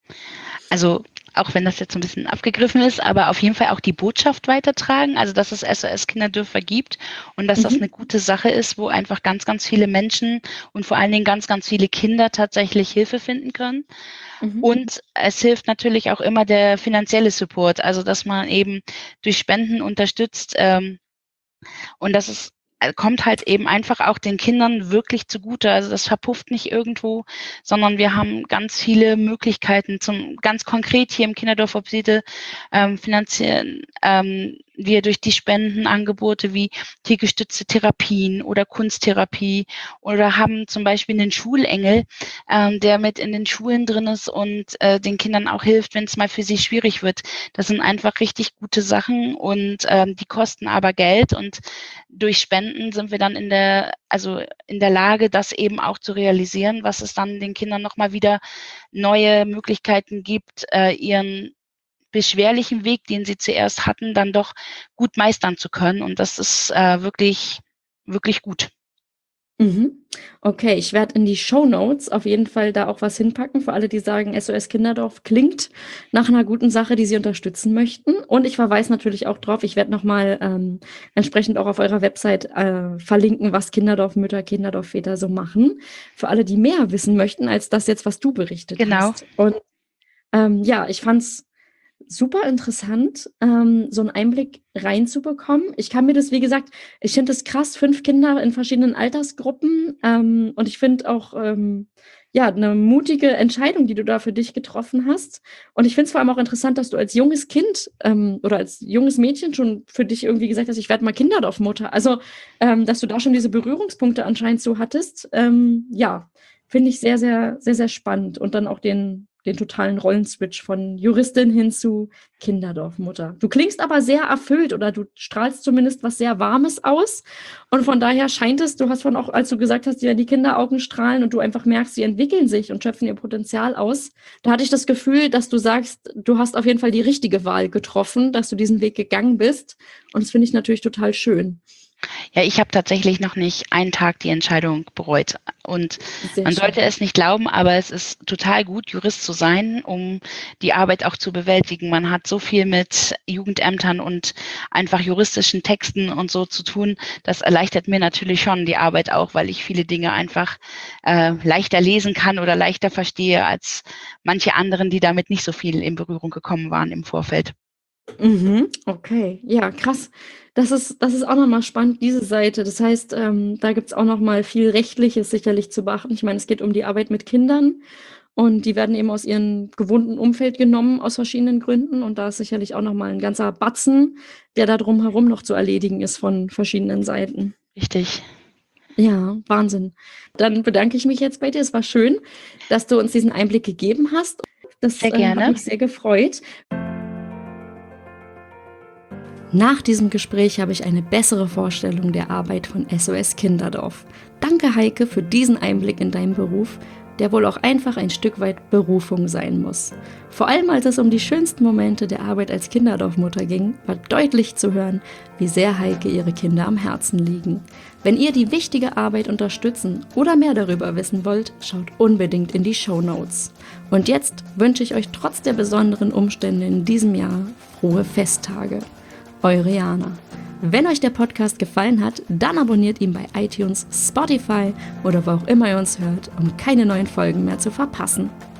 Also auch wenn das jetzt so ein bisschen abgegriffen ist, aber auf jeden Fall auch die Botschaft weitertragen, also dass es S O S Kinderdörfer gibt und dass das eine gute Sache ist, wo einfach ganz, ganz viele Menschen und vor allen Dingen ganz, ganz viele Kinder tatsächlich Hilfe finden können. Mhm. Und es hilft natürlich auch immer der finanzielle Support, also dass man eben durch Spenden unterstützt. Ähm, und das ist äh, kommt halt eben einfach auch den Kindern wirklich zugute. Also das verpufft nicht irgendwo, sondern wir haben ganz viele Möglichkeiten zum ganz konkret hier im Kinderdorf Obsiede ähm, finanzieren ähm, wir durch die Spendenangebote wie tiergestützte Therapien oder Kunsttherapie oder haben zum Beispiel einen Schulengel, ähm, der mit in den Schulen drin ist und äh, den Kindern auch hilft, wenn es mal für sie schwierig wird. Das sind einfach richtig gute Sachen und ähm, die kosten aber Geld und durch Spenden sind wir dann in der, also in der Lage, das eben auch zu realisieren, was es dann den Kindern nochmal wieder neue Möglichkeiten gibt, äh, ihren beschwerlichen Weg, den sie zuerst hatten, dann doch gut meistern zu können. Und das ist äh, wirklich, wirklich gut. Mhm. Okay, ich werde in die Shownotes auf jeden Fall da auch was hinpacken für alle, die sagen, S O S Kinderdorf klingt nach einer guten Sache, die sie unterstützen möchten. Und ich verweise natürlich auch drauf, ich werde nochmal ähm, entsprechend auch auf eurer Website äh, verlinken, was Kinderdorfmütter, Kinderdorfväter so machen. Für alle, die mehr wissen möchten, als das jetzt, was du berichtet Genau. hast. Und ähm, ja, ich fand's super interessant, ähm, so einen Einblick reinzubekommen. Ich kann mir das, wie gesagt, ich finde es krass, fünf Kinder in verschiedenen Altersgruppen. Ähm, und ich finde auch, ähm, ja, eine mutige Entscheidung, die du da für dich getroffen hast. Und ich finde es vor allem auch interessant, dass du als junges Kind ähm, oder als junges Mädchen schon für dich irgendwie gesagt hast, ich werde mal Kinderdorfmutter. Also, ähm, dass du da schon diese Berührungspunkte anscheinend so hattest. Ähm, ja, finde ich sehr, sehr, sehr, sehr spannend. Und dann auch den den totalen Rollenswitch von Juristin hin zu Kinderdorfmutter. Du klingst aber sehr erfüllt oder du strahlst zumindest was sehr Warmes aus. Und von daher scheint es, du hast von auch, als du gesagt hast, ja, die Kinderaugen strahlen und du einfach merkst, sie entwickeln sich und schöpfen ihr Potenzial aus. Da hatte ich das Gefühl, dass du sagst, du hast auf jeden Fall die richtige Wahl getroffen, dass du diesen Weg gegangen bist. Und das finde ich natürlich total schön. Ja, ich habe tatsächlich noch nicht einen Tag die Entscheidung bereut. Und Sehr man schön. sollte es nicht glauben, aber es ist total gut, Jurist zu sein, um die Arbeit auch zu bewältigen. Man hat so viel mit Jugendämtern und einfach juristischen Texten und so zu tun. Das erleichtert mir natürlich schon die Arbeit auch, weil ich viele Dinge einfach äh, leichter lesen kann oder leichter verstehe als manche anderen, die damit nicht so viel in Berührung gekommen waren im Vorfeld. Mhm, okay, ja, krass. Das ist, das ist auch nochmal spannend, diese Seite. Das heißt, ähm, da gibt es auch nochmal viel Rechtliches sicherlich zu beachten. Ich meine, es geht um die Arbeit mit Kindern Und die werden eben aus ihrem gewohnten Umfeld genommen, aus verschiedenen Gründen. Und da ist sicherlich auch nochmal ein ganzer Batzen, der da drumherum noch zu erledigen ist von verschiedenen Seiten. Richtig. Ja, Wahnsinn. Dann bedanke ich mich jetzt bei dir. Es war schön, dass du uns diesen Einblick gegeben hast. Das Sehr äh, gerne. hat mich sehr gefreut. Nach diesem Gespräch habe ich eine bessere Vorstellung der Arbeit von S O S Kinderdorf. Danke, Heike, für diesen Einblick in deinen Beruf, der wohl auch einfach ein Stück weit Berufung sein muss. Vor allem, als es um die schönsten Momente der Arbeit als Kinderdorfmutter ging, war deutlich zu hören, wie sehr Heike ihre Kinder am Herzen liegen. Wenn ihr die wichtige Arbeit unterstützen oder mehr darüber wissen wollt, schaut unbedingt in die Shownotes. Und jetzt wünsche ich euch trotz der besonderen Umstände in diesem Jahr frohe Festtage. Eure Jana. Wenn euch der Podcast gefallen hat, dann abonniert ihn bei iTunes, Spotify oder wo auch immer ihr uns hört, um keine neuen Folgen mehr zu verpassen.